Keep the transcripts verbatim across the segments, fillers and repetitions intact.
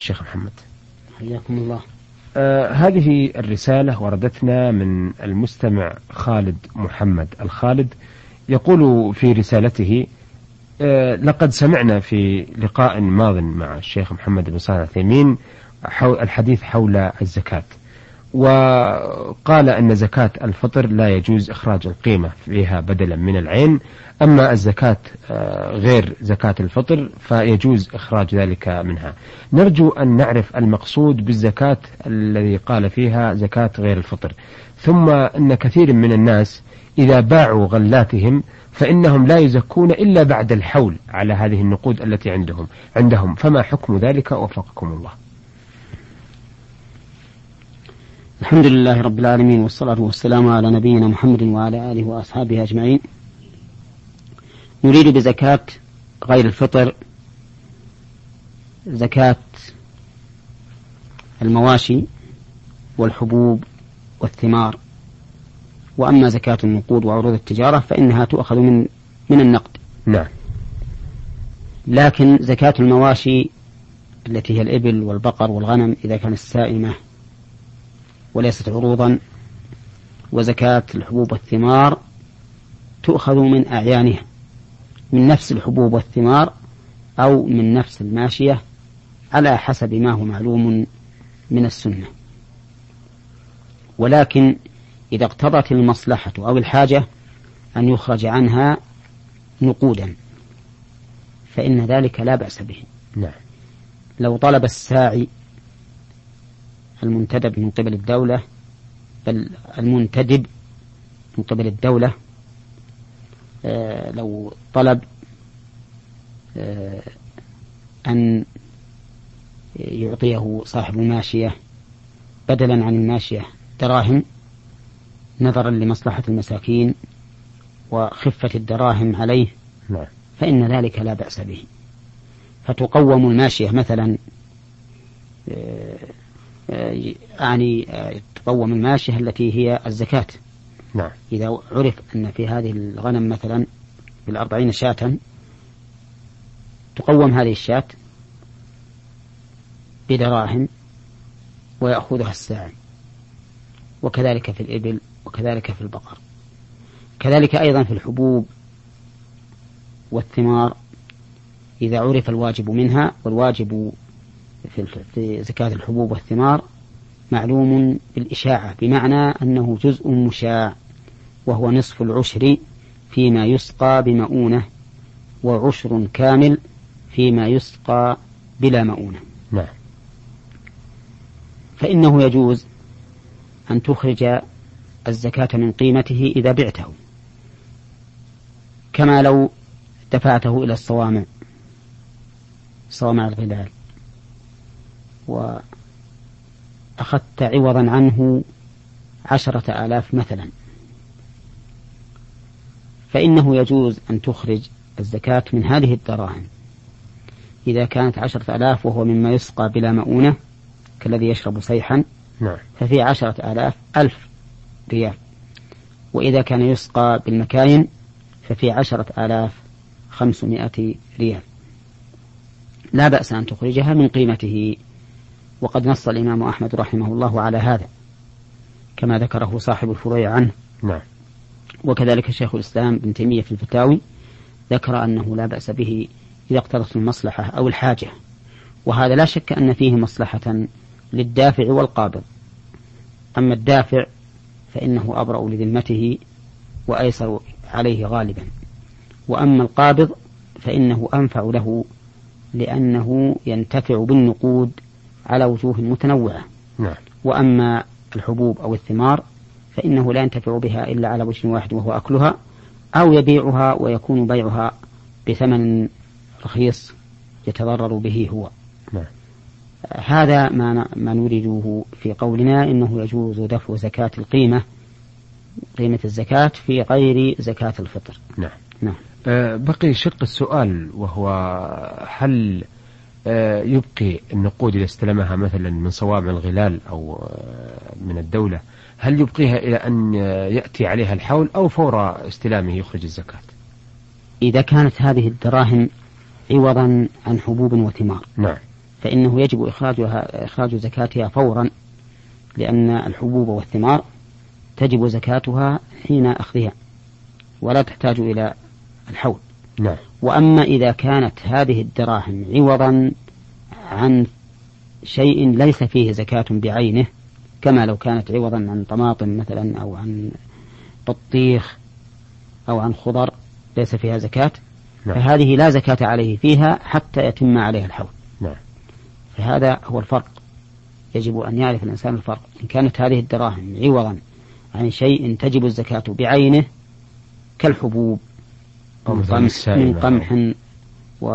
شيخ محمد. حياكم الله. آه هذه الرسالة وردتنا من المستمع خالد محمد الخالد، يقول في رسالته: آه لقد سمعنا في لقاء ماض مع الشيخ محمد بن صالح العثيمين الحديث حول الزكاة، وقال أن زكاة الفطر لا يجوز إخراج القيمة فيها بدلا من العين، أما الزكاة غير زكاة الفطر فيجوز إخراج ذلك منها. نرجو أن نعرف المقصود بالزكاة الذي قال فيها زكاة غير الفطر، ثم أن كثير من الناس إذا باعوا غلاتهم فإنهم لا يزكون إلا بعد الحول على هذه النقود التي عندهم عندهم فما حكم ذلك وفقكم الله؟ الحمد لله رب العالمين، والصلاة والسلام على نبينا محمد وعلى آله وأصحابه أجمعين. نريد بزكاة غير الفطر زكاة المواشي والحبوب والثمار، وأما زكاة النقود وعروض التجارة فإنها تؤخذ من من النقد. نعم. لكن زكاة المواشي التي هي الإبل والبقر والغنم إذا كانت سائمة وليست عروضا، وزكاة الحبوب والثمار تؤخذ من أعيانها، من نفس الحبوب والثمار أو من نفس الماشية على حسب ما هو معلوم من السنة. ولكن إذا اقتضت المصلحة أو الحاجة أن يخرج عنها نقودا فإن ذلك لا بأس به. نعم. لو طلب الساعي المنتدب من قبل الدولة، بل المنتدب من قبل الدولة، آه لو طلب آه أن يعطيه صاحب الماشية بدلا عن الماشية دراهم نظرا لمصلحة المساكين وخفة الدراهم عليه، نعم، فإن ذلك لا بأس به. فتقوم الماشية مثلا، يعني تقوم الماشية التي هي الزكاة. نعم. إذا عرف أن في هذه الغنم مثلا بالأربعين شاة، تقوم هذه الشاة بدراهم ويأخذها الساعي، وكذلك في الإبل وكذلك في البقر، كذلك أيضا في الحبوب والثمار إذا عرف الواجب منها. والواجب في زكاة الحبوب والثمار معلوم بالإشاعة، بمعنى أنه جزء مشاع وهو نصف العشر فيما يسقى بمؤونة، وعشر كامل فيما يسقى بلا مؤونة. نعم. فإنه يجوز أن تخرج الزكاة من قيمته إذا بعته، كما لو دفعته إلى الصوامع، صوامع الغلال، وأخذت عوضا عنه عشرة آلاف مثلا، فإنه يجوز أن تخرج الزكاة من هذه الدراهم إذا كانت عشرة آلاف وهو مما يسقى بلا مؤونة كالذي يشرب صيحا، نعم، ففي عشرة آلاف ألف ريال. وإذا كان يسقى بالمكاين ففي عشرة آلاف خمسمائة ريال. لا بأس أن تخرجها من قيمته، وقد نص الإمام أحمد رحمه الله على هذا كما ذكره صاحب الفروع عنه. نعم. وكذلك شيخ الإسلام ابن تيمية في الفتاوي ذكر أنه لا بأس به إذا اقتضت المصلحة أو الحاجة، وهذا لا شك أن فيه مصلحة للدافع والقابض. أما الدافع فإنه أبرأ لذمته وأيسر عليه غالبا، وأما القابض فإنه أنفع له لأنه ينتفع بالنقود على وجوه متنوعة. نعم. وأما الحبوب أو الثمار فإنه لا ينتفع بها إلا على وجه واحد وهو أكلها، أو يبيعها ويكون بيعها بثمن رخيص يتضرر به هو. نعم. هذا ما ما نريده في قولنا إنه يجوز دفع زكاة القيمة، قيمة الزكاة في غير زكاة الفطر. نعم. نعم. أه بقي شق السؤال، وهو هل أه يبقي النقود إذا استلمها مثلا من صوامع الغلال أو أه من الدولة، هل يبقيها إلى أن يأتي عليها الحول أو فور استلامه يخرج الزكاة؟ إذا كانت هذه الدراهم عوضا عن حبوب وثمار، نعم، فإنه يجب إخراجها إخراج زكاتها فورا، لأن الحبوب والثمار تجب زكاتها حين أخذها ولا تحتاج إلى الحول. نعم. وأما إذا كانت هذه الدراهم عوضا عن شيء ليس فيه زكاة بعينه، كما لو كانت عوضا عن طماطم مثلا أو عن بطيخ أو عن خضر ليس فيها زكاة، نعم. فهذه لا زكاة عليه فيها حتى يتم عليها الحول. نعم. فهذا هو الفرق، يجب أن يعرف الإنسان الفرق. إن كانت هذه الدراهم عوضا عن شيء تجب الزكاة بعينه كالحبوب من قمح, من قمح و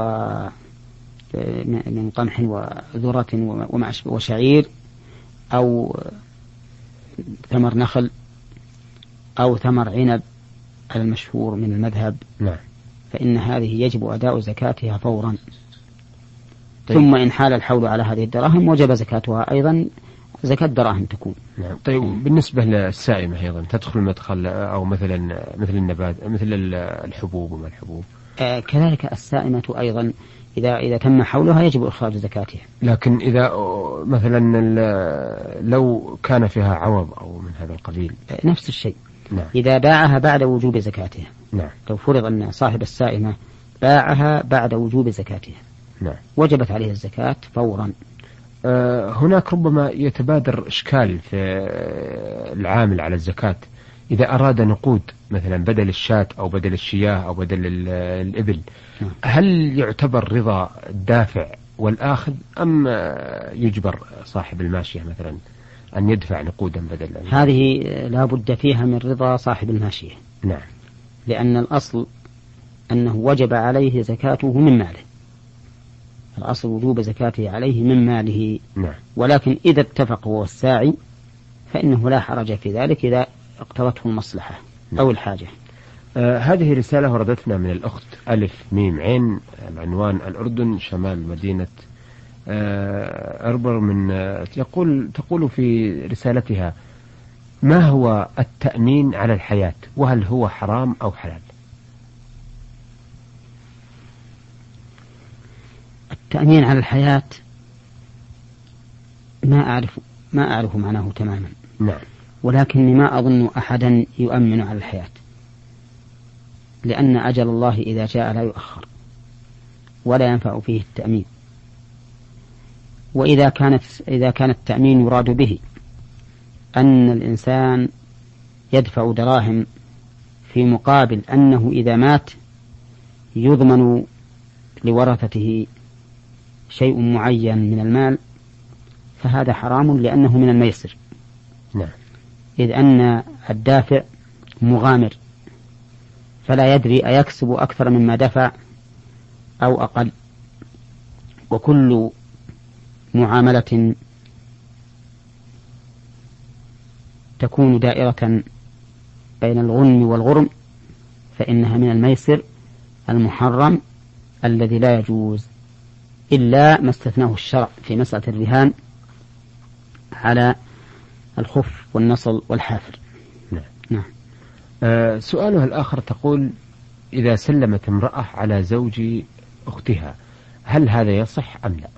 من قمح وذرة وشعير أو ثمر نخل أو ثمر عنب على المشهور من المذهب، نعم. فإن هذه يجب أداء زكاتها فورا. طيب. ثم إن حال الحول على هذه الدراهم وجب زكاتها أيضا زكاة دراهم تكون. نعم. طيب بالنسبة للسائمة أيضا تدخل المدخل أو مثلا مثل النبات مثل الحبوب وما الحبوب؟ آه كذلك السائمة أيضا إذا إذا تم حولها يجب إخراج زكاتها. لكن إذا مثلا لو كان فيها عوض أو من هذا القبيل آه نفس الشيء. نعم. إذا باعها بعد وجوب زكاتها. نعم. لو فرض أن صاحب السائمة باعها بعد وجوب زكاتها، نعم، وجبت عليه الزكاة فورا. آه هناك ربما يتبادر إشكال في العامل على الزكاة إذا أراد نقود مثلا بدل الشاة أو بدل الشياه أو بدل الإبل، نعم. هل يعتبر رضا الدافع والآخذ أم يجبر صاحب الماشية مثلا أن يدفع نقودا بدل؟ هذه لا بد فيها من رضا صاحب الماشية. نعم. لأن الأصل أنه وجب عليه زكاته من ماله، الأصل وجوب زكاته عليه من ماله. نعم. ولكن إذا اتفق هو الساعي فإنه لا حرج في ذلك إذا اقتضته المصلحة. نعم. أو الحاجة. آه هذه رسالة وردتنا من الأخت ألف ميم عين، العنوان الأردن، شمال مدينة آه أربر، من آه يقول تقول في رسالتها: ما هو التأمين على الحياة، وهل هو حرام أو حلال؟ التأمين على الحياة ما أعرف ما أعرف معناه تماما. نعم. ولكني ما أظن أحدا يؤمن على الحياة، لأن أجل الله إذا جاء لا يؤخر ولا ينفع فيه التأمين. وإذا كانت إذا كان التأمين يراد به أن الإنسان يدفع دراهم في مقابل أنه إذا مات يضمن لورثته شيء معين من المال، فهذا حرام لأنه من الميسر. نعم. إذ أن الدافع مغامر فلا يدري أيكسب أكثر مما دفع أو أقل، وكل معاملة تكون دائرة بين الغنم والغرم فإنها من الميسر المحرم الذي لا يجوز إلا ما استثناه الشرع في مسألة الرهان على الخف والنصل والحافر. نعم. نعم. آه سؤالها الآخر تقول: إذا سلمت امرأة على زوج أختها هل هذا يصح أم لا؟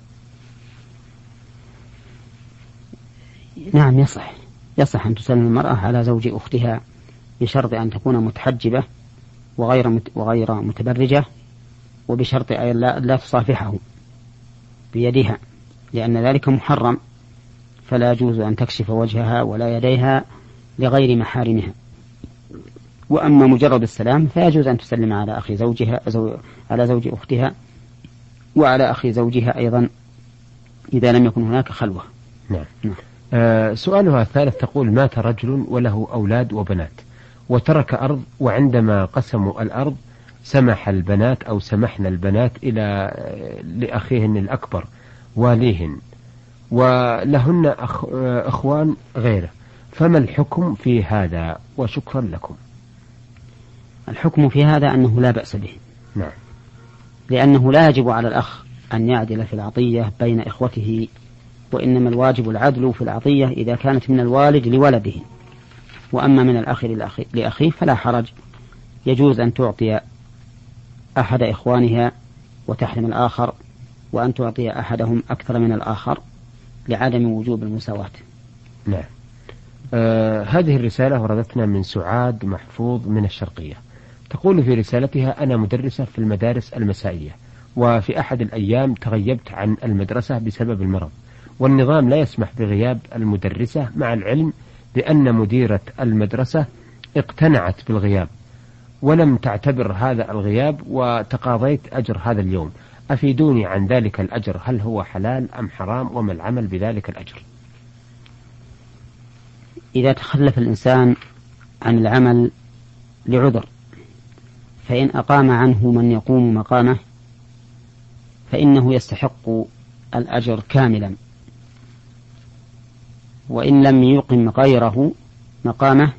نعم يصح، يصح أن تسلم المرأة على زوج أختها بشرط أن تكون متحجبة وغير وغير متبرجة، وبشرط أن لا, لا تصافحه بيدها، لأن ذلك محرم، فلا يجوز أن تكشف وجهها ولا يديها لغير محارمها. وأما مجرد السلام فيجوز أن تسلم على أخي زوجها زو... على زوج أختها وعلى أخي زوجها أيضا إذا لم يكن هناك خلوة. نعم. نعم. آه سؤالها الثالث تقول: مات رجل وله أولاد وبنات وترك أرض، وعندما قسموا الأرض سمح البنات أو سمحنا البنات إلى لأخيهن الأكبر واليهن، ولهن أخ... أخوان غيره، فما الحكم في هذا؟ وشكرا لكم. الحكم في هذا أنه لا بأس به. نعم. لأنه لا يجب على الأخ أن يعدل في العطية بين إخوته، وإنما الواجب العدل في العطية إذا كانت من الوالد لولده، وأما من الأخ لأخيه فلا حرج، يجوز أن تعطي أحد إخوانها وتحرم الآخر، وأن تعطي أحدهم أكثر من الآخر لعدم وجوب المساواة. نعم. آه هذه الرسالة وردتنا من سعاد محفوظ من الشرقية، تقول في رسالتها: أنا مدرسة في المدارس المسائية، وفي أحد الأيام تغيبت عن المدرسة بسبب المرض، والنظام لا يسمح بغياب المدرسة، مع العلم بأن مديرة المدرسة اقتنعت بالغياب ولم تعتبر هذا الغياب، وتقاضيت أجر هذا اليوم. أفيدوني عن ذلك الأجر، هل هو حلال أم حرام، وما العمل بذلك الأجر؟ إذا تخلف الإنسان عن العمل لعذر، فإن أقام عنه من يقوم مقامه فإنه يستحق الأجر كاملا، وإن لم يقم غيره مقامه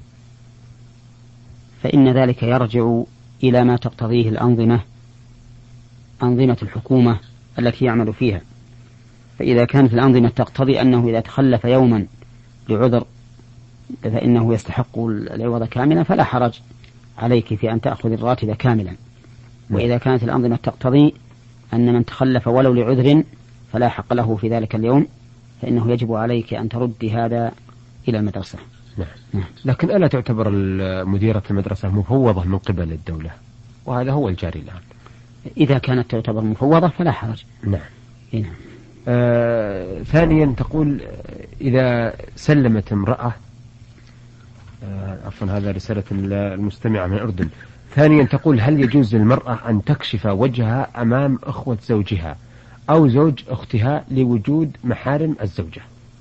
فإن ذلك يرجع إلى ما تقتضيه الأنظمة، أنظمة الحكومة التي يعمل فيها. فإذا كانت الأنظمة تقتضي أنه إذا تخلف يوما لعذر فإنه يستحق العوض كاملا فلا حرج عليك في أن تأخذ الراتب كاملا. وإذا كانت الأنظمة تقتضي أن من تخلف ولو لعذر فلا حق له في ذلك اليوم فإنه يجب عليك أن ترد هذا إلى المدرسة. نعم. نعم. لكن ألا تعتبر مديرة المدرسة مفوضة من قبل الدولة؟ وهذا هو الجاري الآن. إذا كانت تعتبر مفوضة فلا حرج. نعم. نعم. آه ثانيا تقول: إذا سلمت امرأة، آه عفوا هذا رسالة المستمعة من الأردن. ثانيا تقول: هل يجوز للمرأة أن تكشف وجهها أمام أخوة زوجها أو زوج أختها لوجود محارم الزوجة؟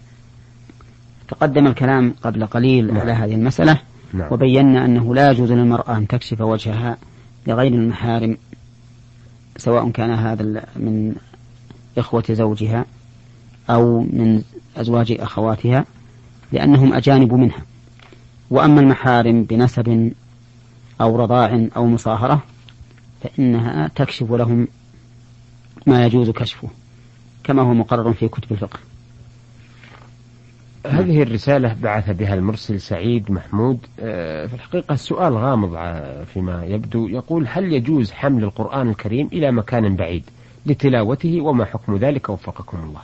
تقدم الكلام قبل قليل نعم. على هذه المسألة. نعم. وبينا أنه لا يجوز للمرأة أن تكشف وجهها لغير المحارم، سواء كان هذا من إخوة زوجها أو من أزواج أخواتها، لأنهم أجانب منها. وأما المحارم بنسب أو رضاع أو مصاهرة فإنها تكشف لهم ما يجوز كشفه كما هو مقرر في كتب الفقه. هذه الرسالة بعث بها المرسل سعيد محمود. في الحقيقة السؤال غامض فيما يبدو. يقول: هل يجوز حمل القرآن الكريم إلى مكان بعيد لتلاوته، وما حكم ذلك وفقكم الله؟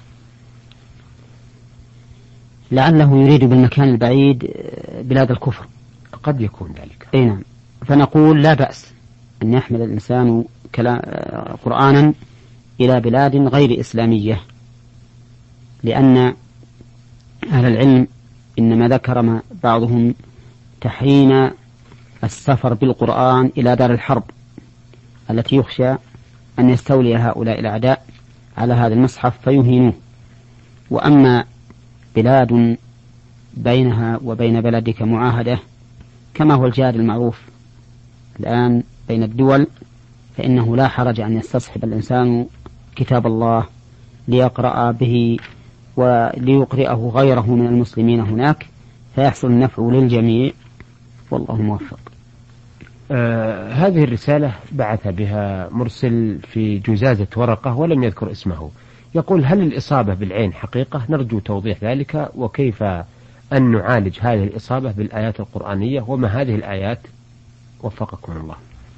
لعله يريد بالمكان البعيد بلاد الكفر. قد يكون ذلك. أي نعم. فنقول لا بأس أن يحمل الإنسان قرآنا إلى بلاد غير إسلامية، لأن أهل العلم إنما ذكر بعضهم تحريم السفر بالقرآن إلى دار الحرب التي يخشى أن يستولي هؤلاء الأعداء على هذا المصحف فيهينوه. وأما بلاد بينها وبين بلدك معاهدة كما هو الجار المعروف الآن بين الدول، فإنه لا حرج أن يستصحب الإنسان كتاب الله ليقرأ به وليقرئه غيره من المسلمين هناك فيحصل النفع للجميع، والله موفق. آه هذه الرسالة بعث بها مرسل في جزازة ورقة ولم يذكر اسمه. يقول: هل الإصابة بالعين حقيقة؟ نرجو توضيح ذلك، وكيف أن نعالج هذه الإصابة بالآيات القرآنية، وما هذه الآيات وفقكم الله؟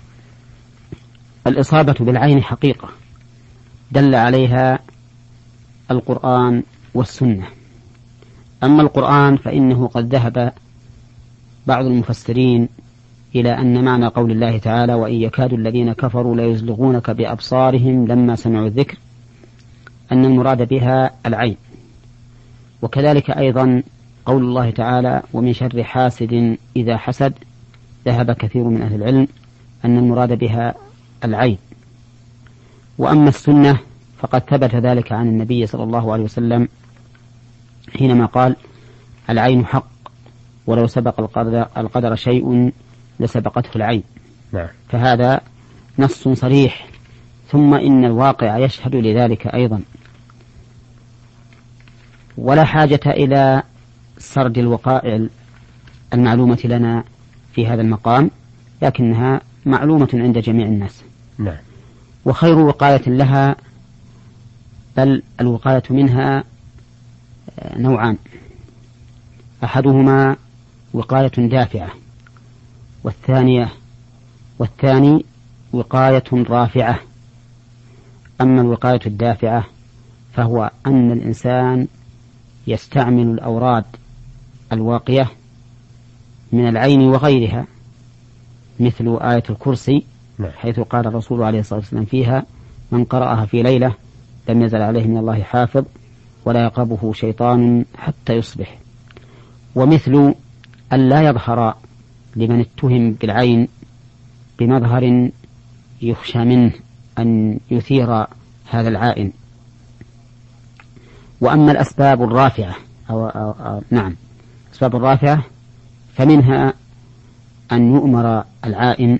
الإصابة بالعين حقيقة دل عليها القرآن والسنة. أما القرآن فإنه قد ذهب بعض المفسرين إلى أن معنى قول الله تعالى: وإن يكاد الذين كفروا ليزلغونك بأبصارهم لما سمعوا الذكر، أن المراد بها العين. وكذلك أيضا قول الله تعالى: ومن شر حاسد إذا حسد، ذهب كثير من أهل العلم أن المراد بها العين. وأما السنة فقد ثبت ذلك عن النبي صلى الله عليه وسلم حينما قال: العين حق ولو سبق القدر, القدر شيء لسبقته العين. نعم. فهذا نص صريح، ثم إن الواقع يشهد لذلك أيضا، ولا حاجة إلى سرد الوقائع المعلومة لنا في هذا المقام، لكنها معلومة عند جميع الناس. نعم. وخير وقاية لها، بل الوقاية منها نوعان: أحدهما وقاية دافعة، والثانية والثاني وقاية رافعة. أما الوقاية الدافعة فهو أن الإنسان يستعمل الأوراد الواقية من العين وغيرها، مثل آية الكرسي حيث قال الرسول عليه الصلاة والسلام فيها: من قرأها في ليلة لم يزل عليه من الله حافظ ولا يقربه شيطان حتى يصبح. ومثل أن لا يظهر لمن اتهم بالعين بمظهر يخشى منه أن يثير هذا العائن. وأما الأسباب الرافعة أو, أو, أو نعم الأسباب الرافعة فمنها أن يؤمر العائن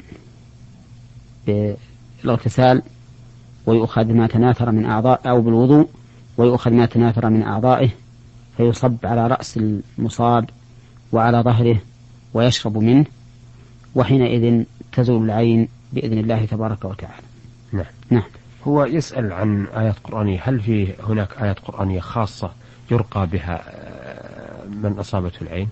بالاغتسال ويؤخذ ما تناثر من أعضاء أو بالوضوء ويؤخذ ما تناثر من أعضائه فيصب على رأس المصاب وعلى ظهره ويشرب منه، وحينئذ تزول العين بإذن الله تبارك وتعالى. نعم. نعم. هو يسأل عن آيات قرآنية، هل في هناك آيات قرآنية خاصة يرقى بها من أصابته العين؟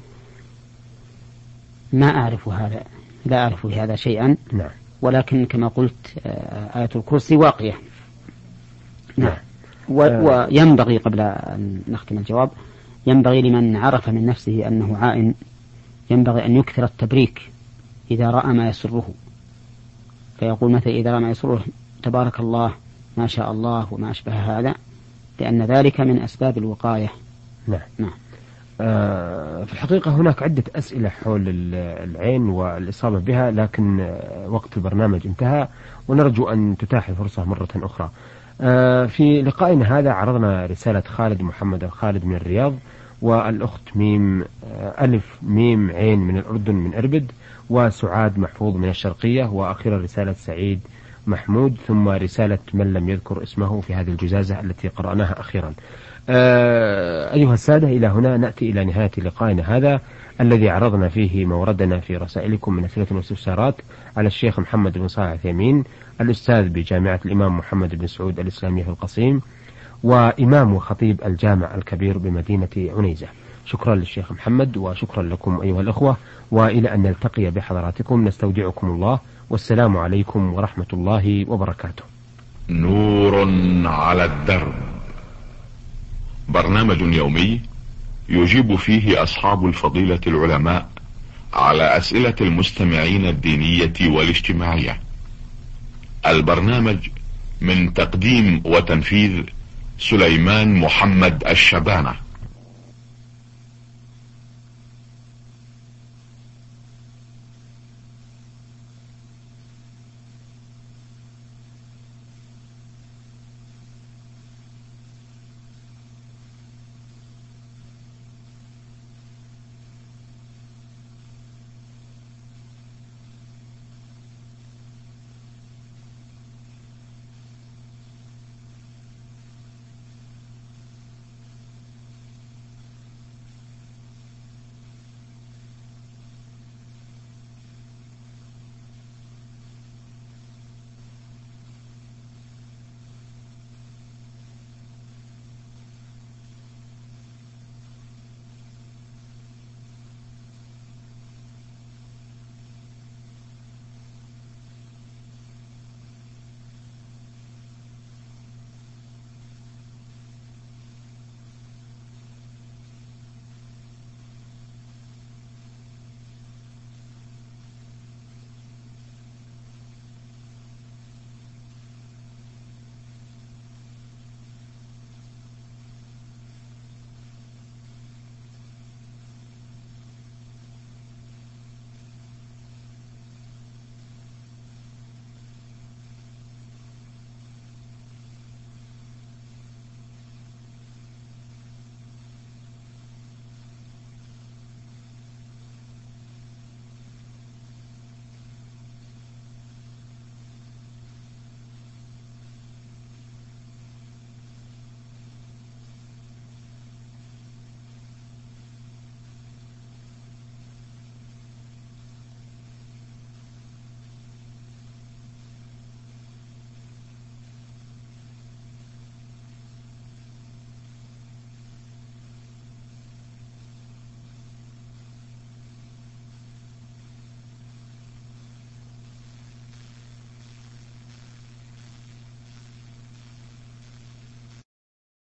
ما أعرف هذا، لا أعرف هذا شيئا. نعم. ولكن كما قلت آية الكرسي واقية. نعم. وينبغي قبل أن نختم الجواب ينبغي لمن عرف من نفسه أنه عائن ينبغي أن يكثر التبريك إذا رأى ما يسره، فيقول مثلا إذا رأى ما يسره تبارك الله ما شاء الله وما أشبه هذا، لأن ذلك من أسباب الوقاية. نعم. نعم. آه في الحقيقة هناك عدة أسئلة حول العين والإصابة بها، لكن وقت البرنامج انتهى ونرجو أن تتاح الفرصة مرة أخرى. آه في لقائنا هذا عرضنا رسالة خالد محمد الخالد من الرياض، والأخت ميم آه ألف ميم عين من الأردن من إربد، وسعاد محفوظ من الشرقية، وأخيرا رسالة سعيد محمود، ثم رسالة من لم يذكر اسمه في هذه الجزازة التي قرأناها أخيرا. آه أيها السادة، إلى هنا نأتي إلى نهاية لقائنا هذا الذي عرضنا فيه موردنا في رسائلكم من أسئلة واستفسارات على الشيخ محمد بن صالح العثيمين، الأستاذ بجامعة الإمام محمد بن سعود الإسلامية في القصيم، وإمام وخطيب الجامع الكبير بمدينة عنيزة. شكرا للشيخ محمد وشكرا لكم أيها الأخوة، وإلى أن نلتقي بحضراتكم نستودعكم الله، والسلام عليكم ورحمة الله وبركاته. نور على الدرب، برنامج يومي يجيب فيه أصحاب الفضيلة العلماء على أسئلة المستمعين الدينية والاجتماعية. البرنامج من تقديم وتنفيذ سليمان محمد الشبانة.